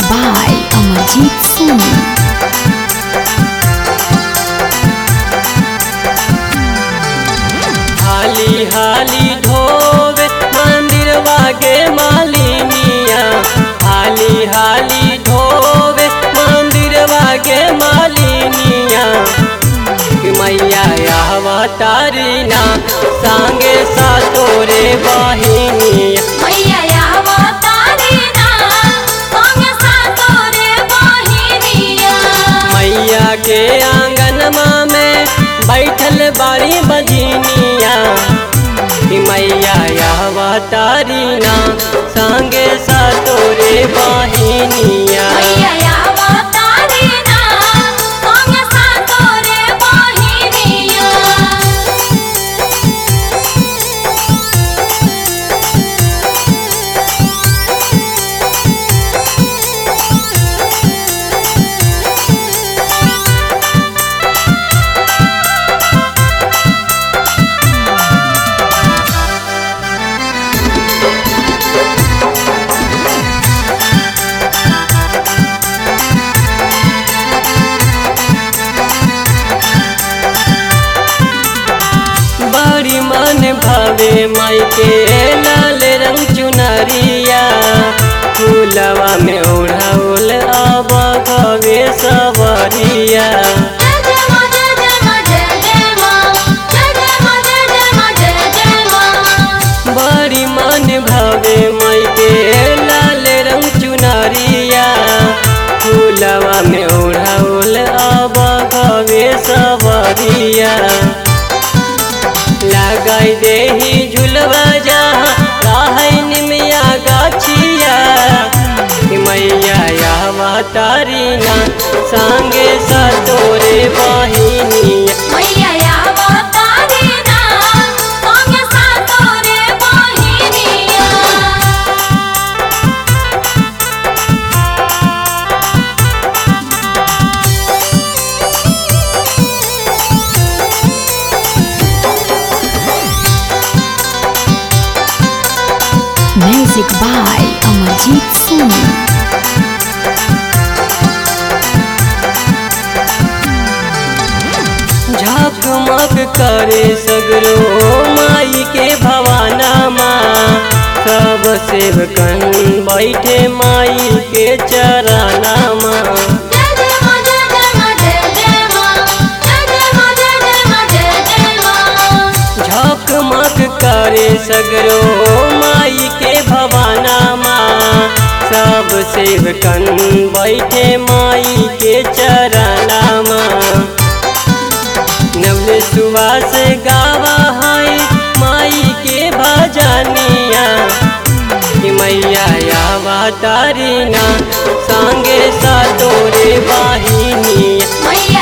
by Amarjeet Soni. हाली हाली धोवे मंदिर वागे मालिनिया, हाली हाली धोवे मंदिर वागे मालिनिया। मैया अवतारी ना संगे सातोरे बहिनिया, मैया अवतारी ना संगे सातोरे बहिनिया। मैया के आंगनमा में बैठल बाड़ी बजनिया। मैया अवतारी ना संगे सातोरे बहिनिया। मैया अवतारी ना संगे सातोरे बहिनिया। बड़ी मन भावे माई के लाल रंग चुनरिया, फूलवा में ओढ़ाउल अब गवे सवरिया। बड़ी मन भावे माई के लाल रंग चुनरिया, फूलवा में ओढ़ाउल अब गवे सवरिया। लगाई देही झुलवा जहाँ रहै निमिया गाछिया। मैया अवतारी ना संगे सातोरे बहिनिया। मैया अवतारी ना संगे सातोरे बहिनिया। Music by Amarjeet Soni. झकमक करे सगरो माई के भवानमा, सब सेवकन बैठे माई के चरनामा। झकमक करे सगरो माई के भवानमा, सब सेवकन बैठे माई के चरनामा। नवले सुवास गावा है माई के भजनिया। मैया अवतारी ना संगे सातोरे बहिनिया। मैया